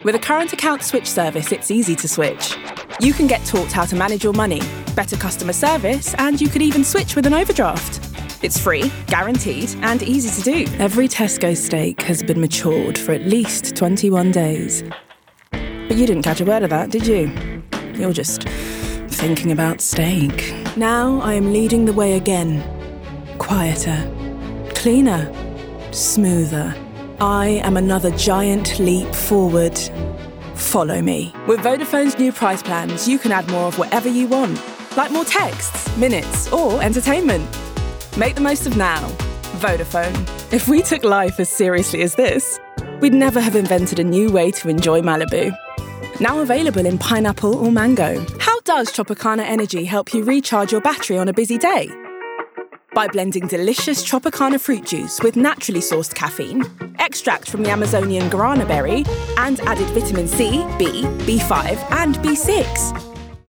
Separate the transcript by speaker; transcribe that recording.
Speaker 1: With a current account switch service, it's easy to switch. You can get taught how to manage your money, better customer service, and you could even switch with an overdraft. It's free, guaranteed, and easy to do. Every Tesco steak has been matured for at least 21 days. But you didn't catch a word of that, did you? You're just thinking about steak. Now I am leading the way again. Quieter, cleaner, smoother. I am another giant leap forward. Follow me. With Vodafone's new price plans, you can add more of whatever you want, like more texts, minutes, or entertainment. Make the most of now. Vodafone. If we took life as seriously as this, we'd never have invented a new way to enjoy Malibu. Now available in pineapple or mango. How does Tropicana Energy help you recharge your battery on a busy day? By blending delicious Tropicana fruit juice with naturally sourced caffeine, extract from the Amazonian guarana berry, and added vitamin C, B, B5, and B6.